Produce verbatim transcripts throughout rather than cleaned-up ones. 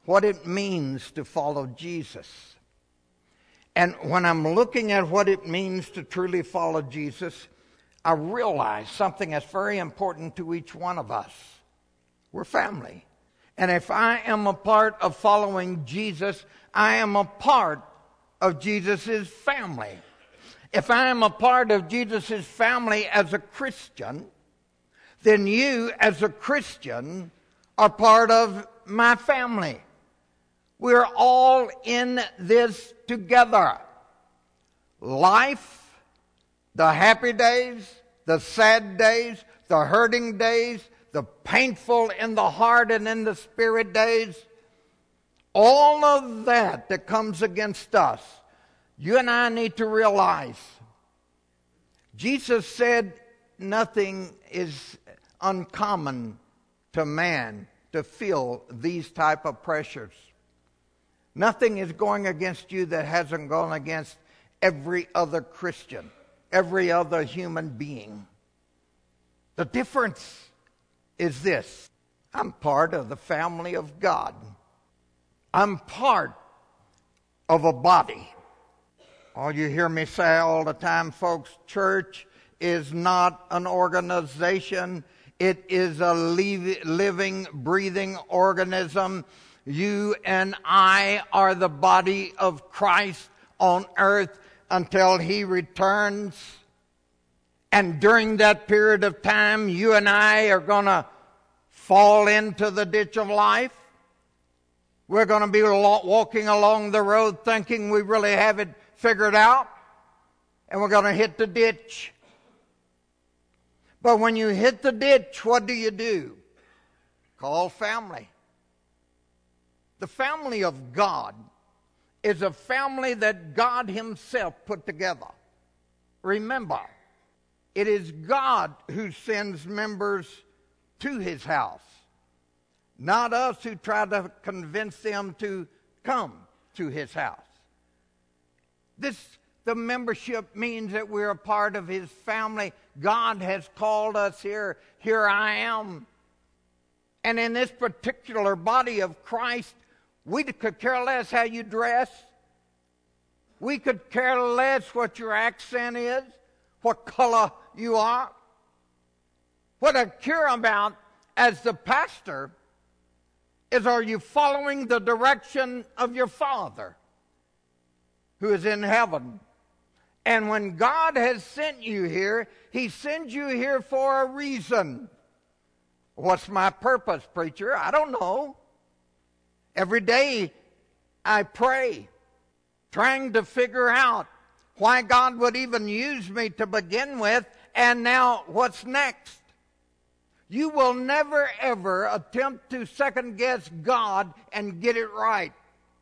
what it means to follow Jesus. And when I'm looking at what it means to truly follow Jesus, I realize something that's very important to each one of us. We're family. And if I am a part of following Jesus, I am a part of Jesus' family. If I am a part of Jesus' family as a Christian, then you as a Christian are part of my family. We're all in this together. Life, the happy days, the sad days, the hurting days, the painful in the heart and in the spirit days, all of that that comes against us, you and I need to realize. Jesus said nothing is uncommon to man to feel these type of pressures. Nothing is going against you that hasn't gone against every other Christian, every other human being. The difference is this: I'm part of the family of God. I'm part of a body. All you hear me say all the time, folks, church is not an organization. It is a living, breathing organism. You and I are the body of Christ on earth until He returns. And during that period of time, you and I are going to fall into the ditch of life. We're going to be walking along the road thinking we really have it figured out, and we're going to hit the ditch. But when you hit the ditch, what do you do? Call family. The family of God is a family that God Himself put together. Remember, it is God who sends members to His house, not us who try to convince them to come to His house. This, the membership means that we're a part of His family. God has called us here. Here I am. And in this particular body of Christ, we could care less how you dress. We could care less what your accent is, what color you are. What I care about as the pastor is, are you following the direction of your Father who is in heaven? And when God has sent you here, He sends you here for a reason. What's my purpose, preacher? I don't know. Every day I pray, trying to figure out why God would even use me to begin with, and now what's next. You will never ever attempt to second guess God and get it right.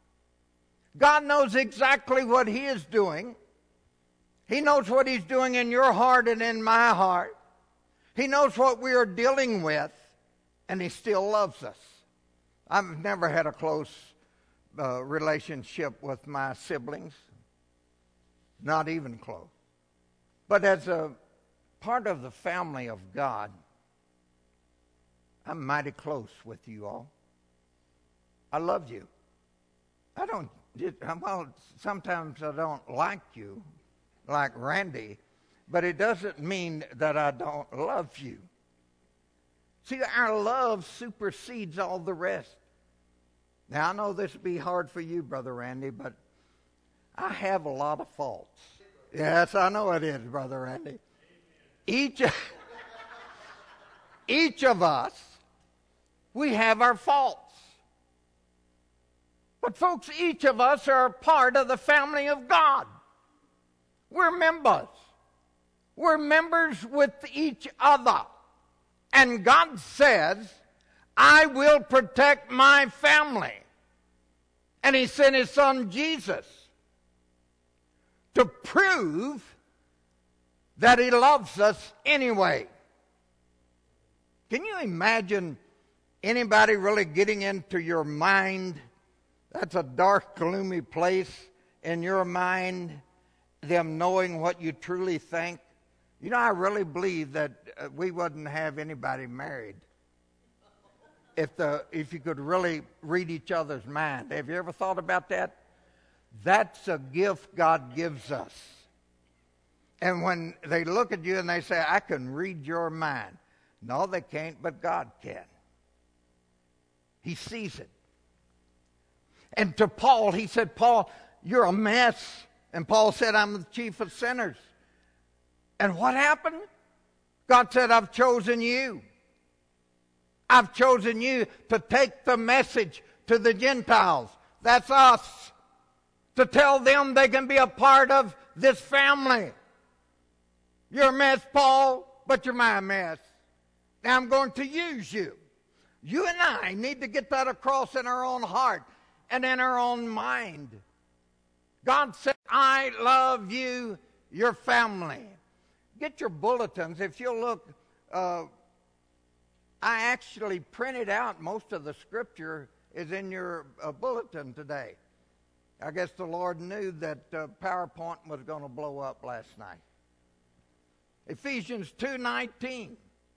God knows exactly what He is doing. He knows what He's doing in your heart and in my heart. He knows what we are dealing with, and He still loves us. I've never had a close uh, relationship with my siblings. Not even close. But as a part of the family of God, I'm mighty close with you all. I love you. I don't, well, sometimes I don't like you, like Randy, but it doesn't mean that I don't love you. See, our love supersedes all the rest. Now, I know this will be hard for you, Brother Randy, but I have a lot of faults. Yes, I know it is, Brother Randy. Each, each of us, we have our faults. But folks, each of us are a part of the family of God. We're members. We're members with each other. And God says, I will protect my family. And He sent His Son Jesus to prove that He loves us anyway. Can you imagine anybody really getting into your mind? That's a dark, gloomy place in your mind, them knowing what you truly think. You know, I really believe that uh, we wouldn't have anybody married if the if you could really read each other's mind. Have you ever thought about that? That's a gift God gives us. And when they look at you and they say, I can read your mind. No, they can't, but God can. He sees it. And to Paul, he said, Paul, you're a mess. And Paul said, I'm the chief of sinners. And what happened? God said, I've chosen you. I've chosen you to take the message to the Gentiles. That's us. To tell them they can be a part of this family. You're a mess, Paul, but you're my mess. Now I'm going to use you. You and I need to get that across in our own heart and in our own mind. God said, I love you, your family. Get your bulletins. If you'll look, uh, I actually printed out most of the scripture is in your uh, bulletin today. I guess the Lord knew that uh, PowerPoint was going to blow up last night. Ephesians two nineteen.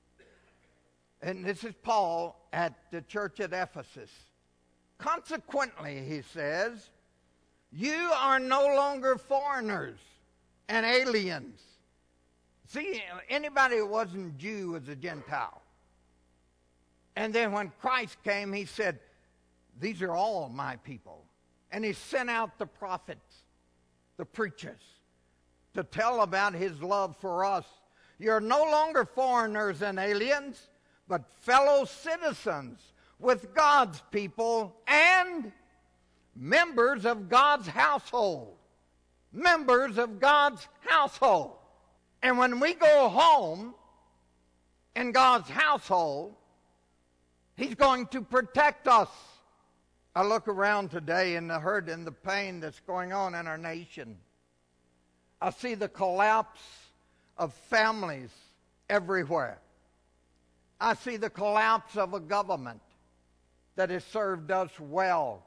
And this is Paul at the church at Ephesus. Consequently, he says, you are no longer foreigners and aliens. See, anybody who wasn't Jew was a Gentile. And then when Christ came, he said, these are all my people. And he sent out the prophets, the preachers, to tell about his love for us. You're no longer foreigners and aliens, but fellow citizens with God's people and members of God's household. Members of God's household. And when we go home in God's household, He's going to protect us. I look around today and the hurt and the pain that's going on in our nation. I see the collapse of families everywhere. I see the collapse of a government that has served us well.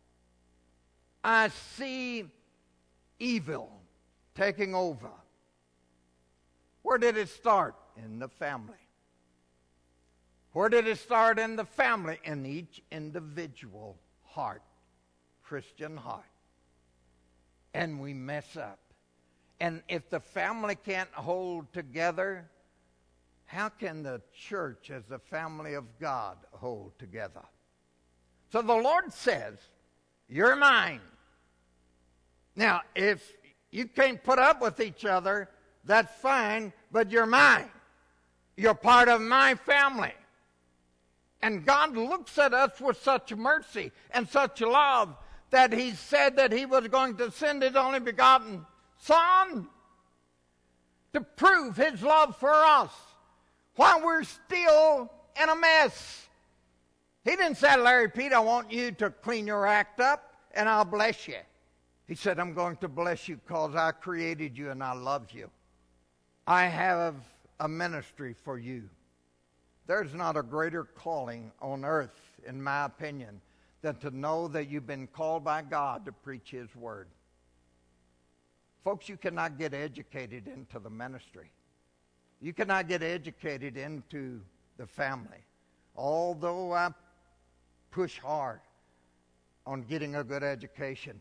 I see evil taking over. Where did it start? In the family. Where did it start? In the family, in each individual heart, Christian heart. And we mess up. And if the family can't hold together, how can the church as the family of God hold together? So the Lord says, you're mine. Now, if you can't put up with each other, that's fine, but you're mine. You're part of my family. And God looks at us with such mercy and such love that He said that He was going to send His only begotten Son to prove His love for us while we're still in a mess. He didn't say, Larry Pete, I want you to clean your act up and I'll bless you. He said, I'm going to bless you because I created you and I love you. I have a ministry for you. There's not a greater calling on earth, in my opinion, than to know that you've been called by God to preach His word. Folks, you cannot get educated into the ministry. You cannot get educated into the family. Although I push hard on getting a good education.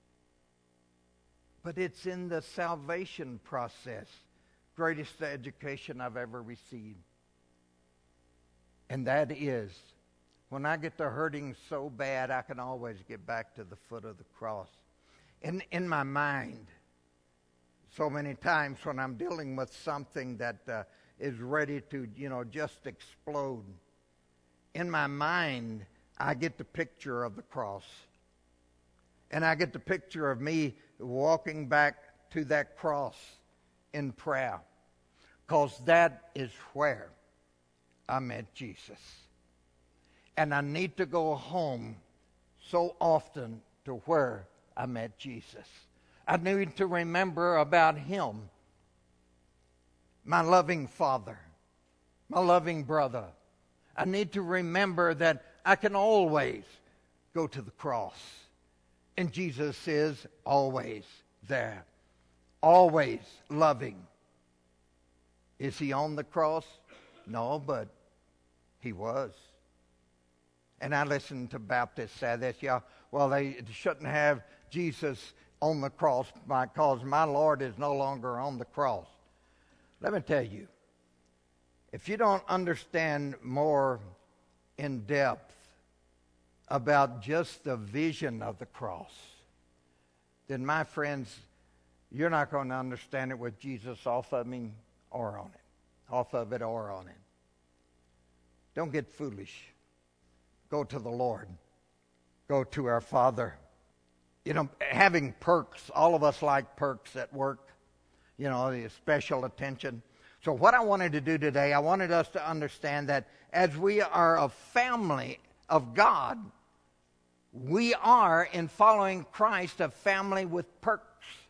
But it's in the salvation process. Greatest education I've ever received. And that is, when I get to hurting so bad, I can always get back to the foot of the cross. In, in my mind, so many times when I'm dealing with something that uh, is ready to, you know, just explode, in my mind, I get the picture of the cross. And I get the picture of me walking back to that cross in prayer. Because that is where I met Jesus. And I need to go home so often to where I met Jesus. I need to remember about Him, my loving Father, my loving brother. I need to remember that I can always go to the cross. And Jesus is always there, always loving. Is He on the cross? No, but He was. And I listen to Baptists say this, yeah, well, they shouldn't have Jesus on the cross because my Lord is no longer on the cross. Let me tell you, if you don't understand more in depth about just the vision of the cross, then my friends, you're not going to understand it with Jesus off of him or on it, off of it or on it. Don't get foolish. Go to the Lord. Go to our Father. You know, having perks, all of us like perks at work, you know, the special attention. So what I wanted to do today, I wanted us to understand that as we are a family of God, we are, in following Christ, a family with perks.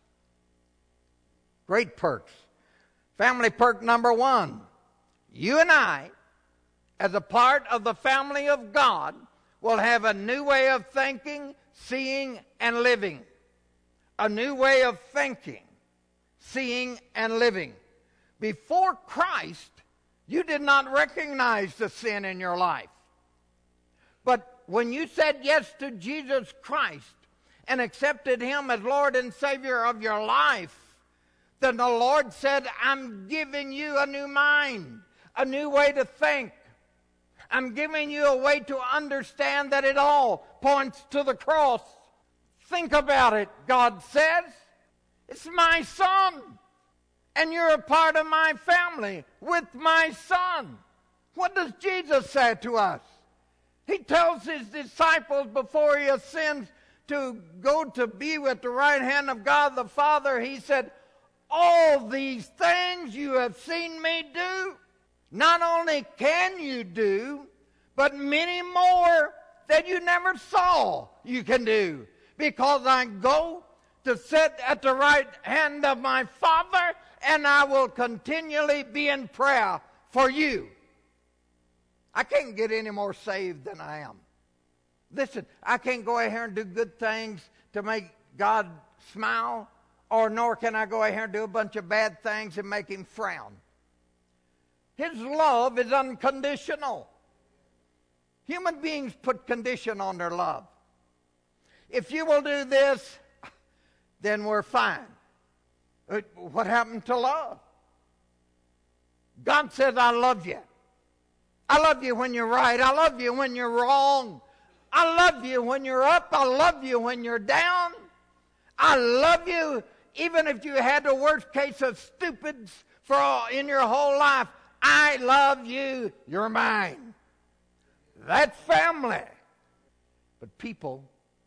Great perks. Family perk number one. You and I, as a part of the family of God, will have a new way of thinking, seeing, and living. A new way of thinking, seeing, and living. Before Christ, you did not recognize the sin in your life. But when you said yes to Jesus Christ and accepted him as Lord and Savior of your life, then the Lord said, I'm giving you a new mind, a new way to think. I'm giving you a way to understand that it all points to the cross. Think about it, God says. It's my son. And you're a part of my family with my son. What does Jesus say to us? He tells his disciples before he ascends to go to be with the right hand of God the Father, he said, all these things you have seen me do, not only can you do, but many more that you never saw you can do. Because I go to sit at the right hand of my Father, and I will continually be in prayer for you. I can't get any more saved than I am. Listen, I can't go ahead and do good things to make God smile, or nor can I go ahead and do a bunch of bad things and make him frown. His love is unconditional. Human beings put condition on their love. If you will do this, then we're fine. What happened to love? God says, I love you. I love you when you're right. I love you when you're wrong. I love you when you're up. I love you when you're down. I love you even if you had the worst case of stupids for all, in your whole life. I love you. You're mine. That's family. But people,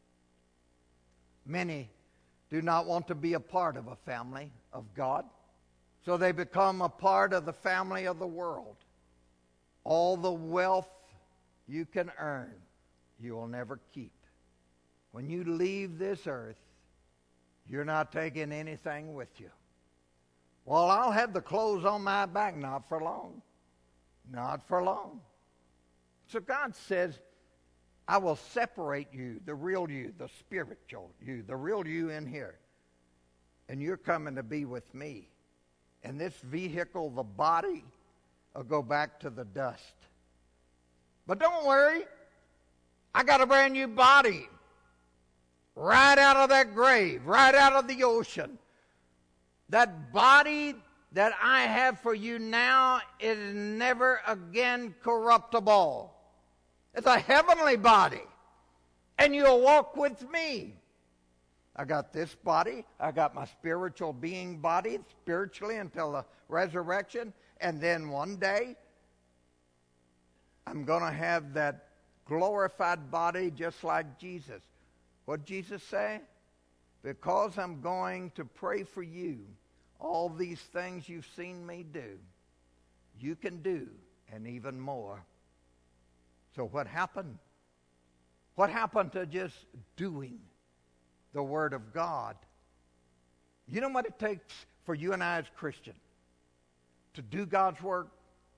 many do not want to be a part of a family of God. So they become a part of the family of the world. All the wealth you can earn, you will never keep. When you leave this earth, you're not taking anything with you. Well, I'll have the clothes on my back. Not for long. Not for long. So God says, I will separate you, the real you, the spiritual you, the real you in here. And you're coming to be with me. And this vehicle, the body, will go back to the dust. But don't worry. I got a brand new body. Right out of that grave, right out of the ocean. That body that I have for you now is never again corruptible. It's a heavenly body. And you'll walk with me. I got this body. I got my spiritual being body spiritually until the resurrection. And then one day, I'm going to have that glorified body just like Jesus. What did Jesus say? Because I'm going to pray for you, all these things you've seen me do, you can do, and even more. So what happened? What happened to just doing the Word of God? You know what it takes for you and I as Christians to do God's work?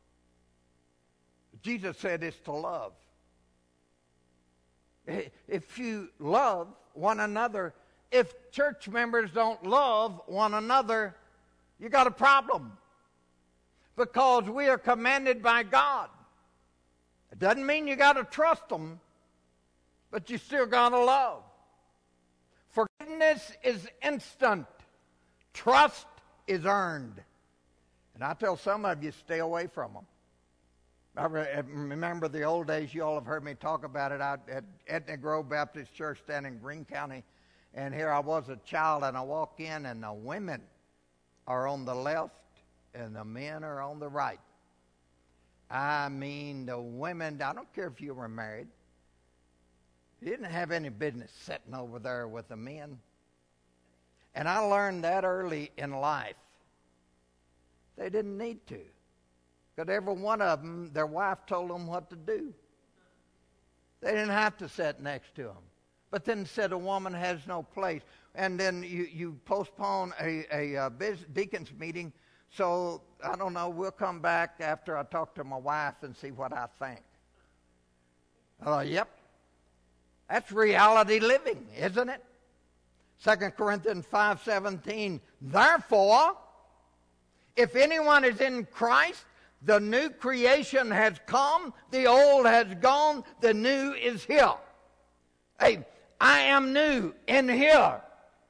Jesus said it's to love. If you love one another, if church members don't love one another, you got a problem. Because we are commanded by God. It doesn't mean you got to trust them. but you still got to love. Forgiveness is instant. Trust is earned. And I tell some of you, stay away from them. I remember the old days, you all have heard me talk about it out at Etna Grove Baptist Church down in Greene County. And here I was, a child, and I walk in, and the women are on the left, and the men are on the right. I mean, the women, I don't care if you were married, you didn't have any business sitting over there with the men. And I learned that early in life. They didn't need to. Because every one of them, their wife told them what to do. They didn't have to sit next to them. But then said a woman has no place. And then you, you postpone a, a, a deacon's meeting. So, I don't know, we'll come back after I talk to my wife and see what I think. I thought, yep. That's reality living, isn't it? Second Corinthians five seventeen. Therefore, if anyone is in Christ, the new creation has come, the old has gone, the new is here. Hey, I am new in here.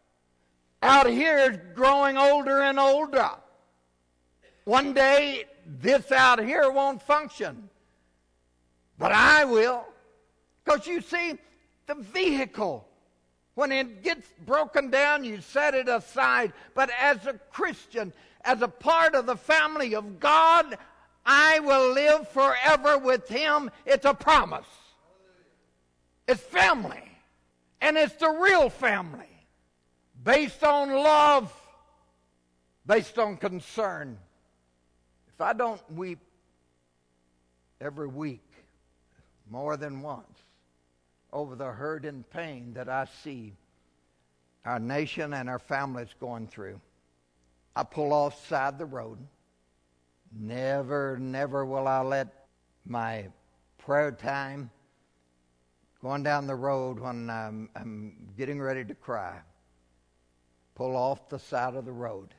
Out here is growing older and older. One day, this out here won't function. But I will. Because you see, the vehicle, when it gets broken down, you set it aside. But as a Christian, as a part of the family of God, I will live forever with Him. It's a promise. It's family. And it's the real family. Based on love. Based on concern. If I don't weep every week, more than once, over the hurt and pain that I see our nation and our families going through, I pull off side the road. Never, never will I let my prayer time going down the road when I'm, I'm getting ready to cry, pull off the side of the road.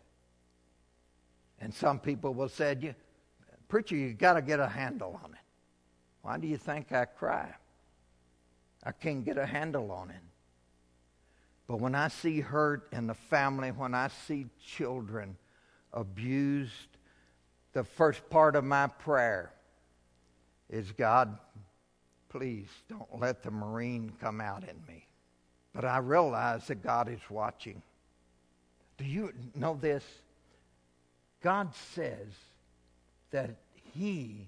And some people will say, you, preacher, you got to get a handle on it. Why do you think I cry? I can't get a handle on it. But when I see hurt in the family, when I see children abused, the first part of my prayer is, God, please don't let the Marine come out in me. But I realize that God is watching. Do you know this? God says that He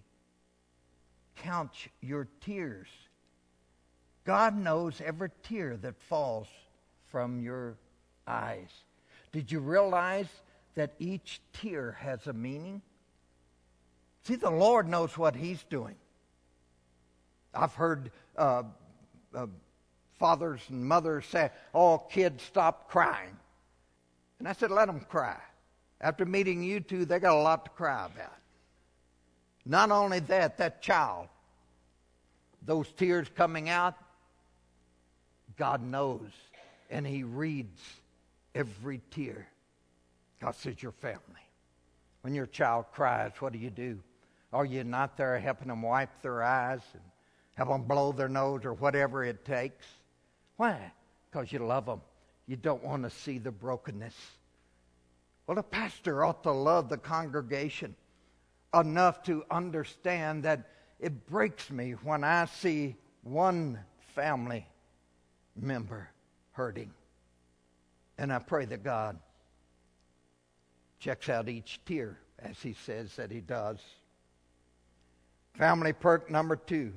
counts your tears. God knows every tear that falls from your eyes. Did you realize that each tear has a meaning? See, the Lord knows what He's doing. I've heard uh, uh, fathers and mothers say, oh, kids, stop crying. And I said, let them cry. After meeting you two, they got a lot to cry about. Not only that, that child, those tears coming out, God knows, and He reads every tear. God says, your family. When your child cries, what do you do? Are you not there helping them wipe their eyes and help them blow their nose or whatever it takes? Why? Because you love them. You don't want to see the brokenness. Well, the pastor ought to love the congregation enough to understand that it breaks me when I see one family member hurting. And I pray that God checks out each tear, as He says that He does. Family perk number two.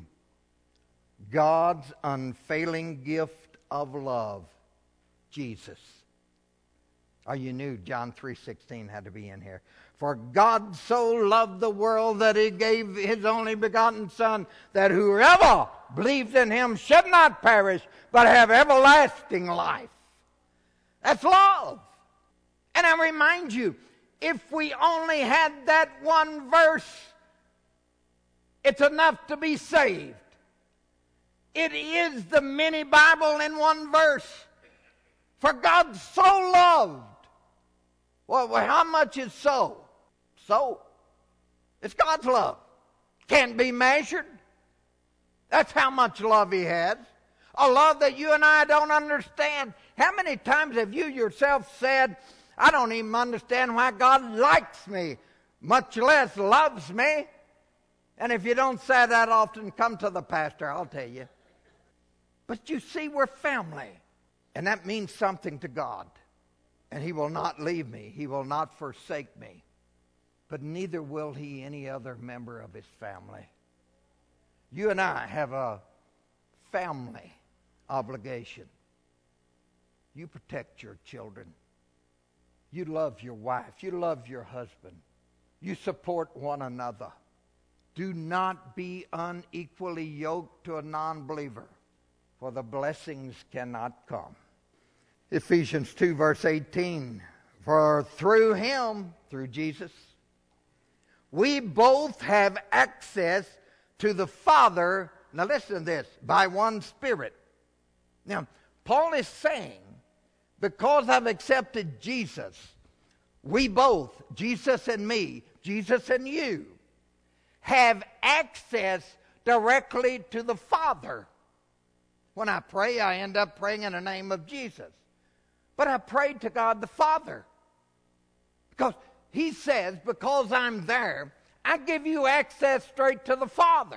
God's unfailing gift of love, Jesus. Oh, you knew John three sixteen had to be in here. For God so loved the world that He gave His only begotten Son, that whoever believes in Him should not perish, but have everlasting life. That's love. And I remind you, if we only had that one verse, it's enough to be saved. It is the mini Bible in one verse. For God so loved. Well, how much is so? So. It's God's love. Can't be measured. That's how much love He has. A love that you and I don't understand. How many times have you yourself said, I don't even understand why God likes me, much less loves me? And if you don't say that often, come to the pastor, I'll tell you. But you see, we're family. And that means something to God. And He will not leave me. He will not forsake me. But neither will He any other member of His family. You and I have a family obligation. You protect your children. You love your wife. You love your husband. You support one another. Do not be unequally yoked to a non-believer, for the blessings cannot come. Ephesians two, verse eighteen. For through Him, through Jesus, we both have access to the Father. Now listen to this. By one Spirit. Now, Paul is saying, because I've accepted Jesus, we both, Jesus and me, Jesus and you, have access directly to the Father. When I pray, I end up praying in the name of Jesus. But I prayed to God the Father. Because He says, because I'm there, I give you access straight to the Father.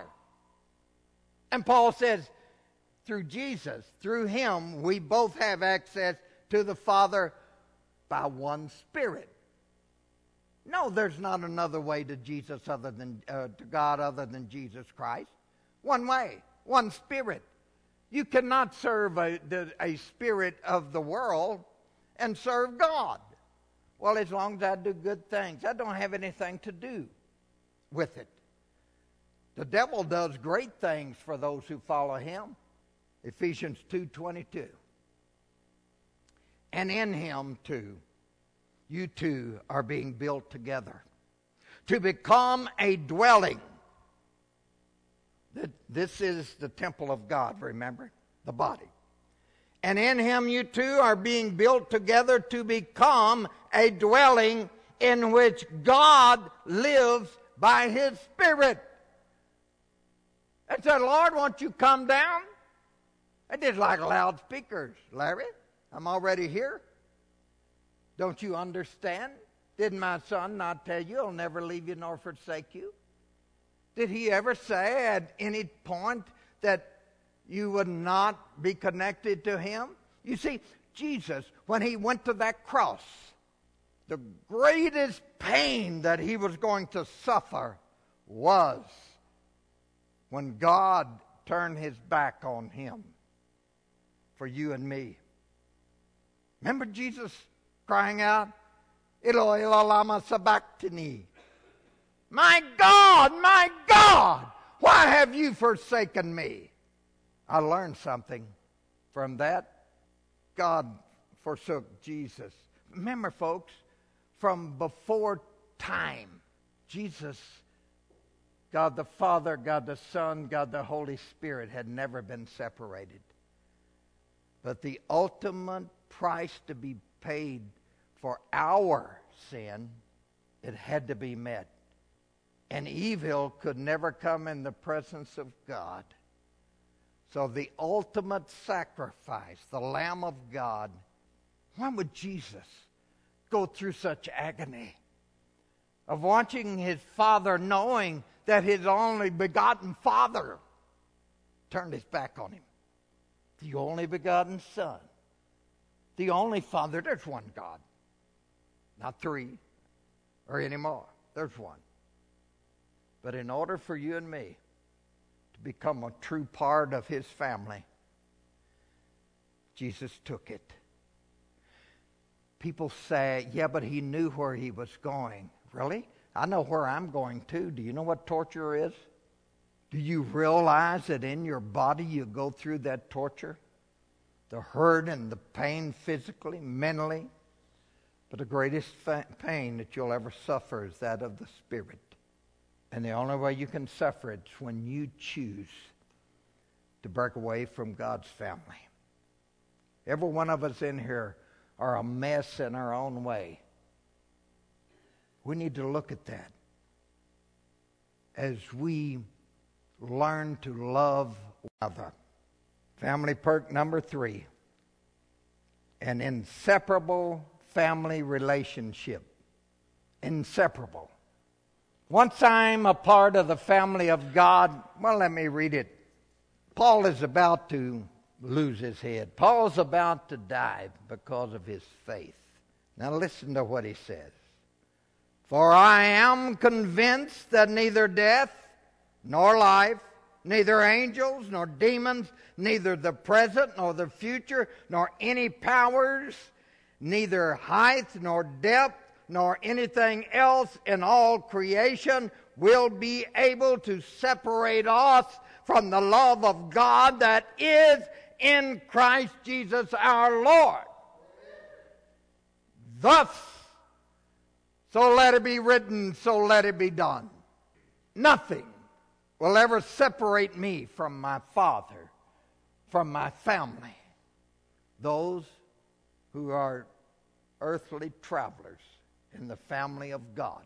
And Paul says, through Jesus, through Him, we both have access to the Father by one Spirit. No, there's not another way to Jesus other than uh, to God other than Jesus Christ. One way, one Spirit. You cannot serve a, a spirit of the world and serve God. Well, as long as I do good things, I don't have anything to do with it. The devil does great things for those who follow him. Ephesians two twenty-two. And in Him too, you two are being built together to become a dwelling. This is the temple of God, remember? The body. And in Him you two are being built together to become a dwelling in which God lives by His Spirit. And said, Lord, won't you come down? I did like loudspeakers, Larry. I'm already here. Don't you understand? Didn't my son not tell you I'll never leave you nor forsake you? Did He ever say at any point that you would not be connected to Him? You see, Jesus, when He went to that cross, the greatest pain that He was going to suffer was when God turned His back on Him for you and me. Remember Jesus crying out, Eloi, Eloi, lama sabachthani. My God, my God, why have you forsaken me? I learned something from that. God forsook Jesus. Remember, folks, from before time, Jesus, God the Father, God the Son, God the Holy Spirit had never been separated. But the ultimate price to be paid for our sin, it had to be met. And evil could never come in the presence of God. So the ultimate sacrifice, the Lamb of God, why would Jesus go through such agony of watching His Father, knowing that His only begotten Father turned His back on Him? The only begotten Son. The only Father. There's one God. Not three or any more. There's one. But in order for you and me to become a true part of His family, Jesus took it. People say, yeah, but He knew where He was going. Really? I know where I'm going too. Do you know what torture is? Do you realize that in your body you go through that torture? The hurt and the pain physically, mentally. But the greatest fa- pain that you'll ever suffer is that of the Spirit. And the only way you can suffer it is when you choose to break away from God's family. Every one of us in here are a mess in our own way. We need to look at that as we learn to love one another. Family perk number three. An inseparable family relationship. Inseparable. Once I'm a part of the family of God, well, let me read it. Paul is about to lose his head. Paul's about to die because of his faith. Now listen to what he says. For I am convinced that neither death nor life, neither angels nor demons, neither the present nor the future, nor any powers, neither height nor depth, nor anything else in all creation will be able to separate us from the love of God that is in Christ Jesus our Lord. Thus, so let it be written, so let it be done. Nothing will ever separate me from my Father, from my family, those who are earthly travelers in the family of God.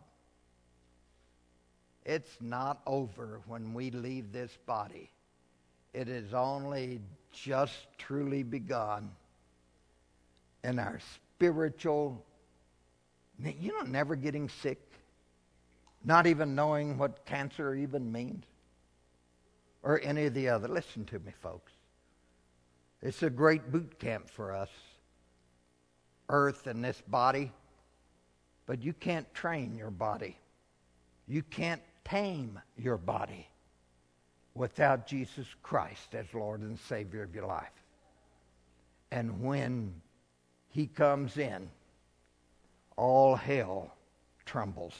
It's not over when we leave this body. It is only just truly begun in our spiritual, you know, never getting sick, not even knowing what cancer even means, or any of the other. Listen to me, folks. It's a great boot camp for us, earth and this body, but you can't train your body. You can't tame your body without Jesus Christ as Lord and Savior of your life. And when He comes in, all hell trembles.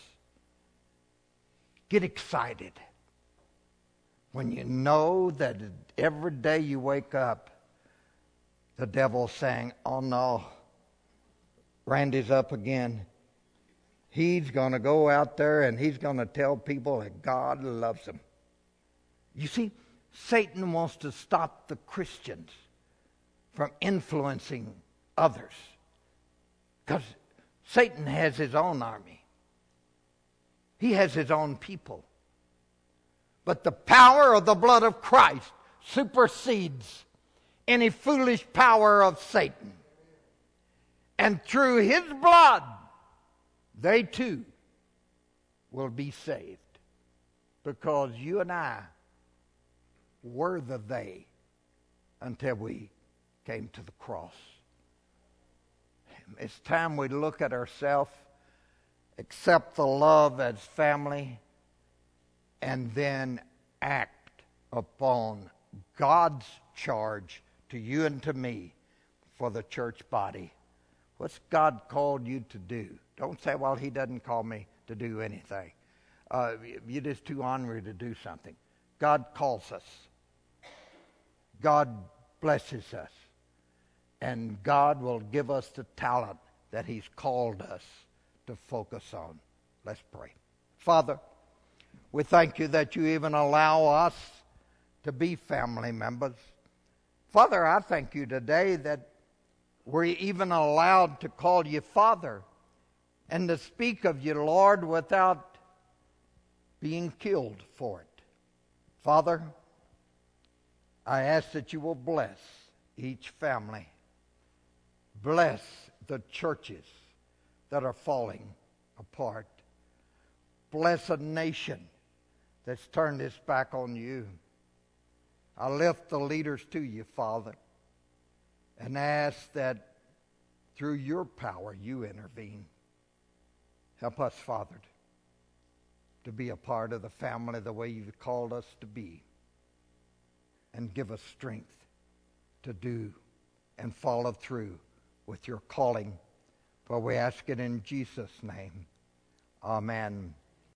Get excited when you know that every day you wake up, the devil's saying, oh no, Randy's up again. He's going to go out there and he's going to tell people that God loves them. You see, Satan wants to stop the Christians from influencing others, because Satan has his own army. He has his own people. But the power of the blood of Christ supersedes any foolish power of Satan. And through his blood, they too will be saved. Because you and I were the they until we came to the cross. It's time we look at ourselves, accept the love as family, and then act upon God's charge to you and to me for the church body. What's God called you to do? Don't say, well, He doesn't call me to do anything. Uh, you're just too ornery to do something. God calls us. God blesses us. And God will give us the talent that He's called us to focus on. Let's pray. Father, we thank You that You even allow us to be family members. Father, I thank You today that we're even allowed to call You Father and to speak of You, Lord, without being killed for it. Father, I ask that You will bless each family. Bless the churches that are falling apart. Bless a nation that's turned its back on You. I lift the leaders to You, Father, and ask that through Your power You intervene. Help us, Father, to be a part of the family the way You've called us to be, and give us strength to do and follow through with Your calling. For we ask it in Jesus' name. Amen.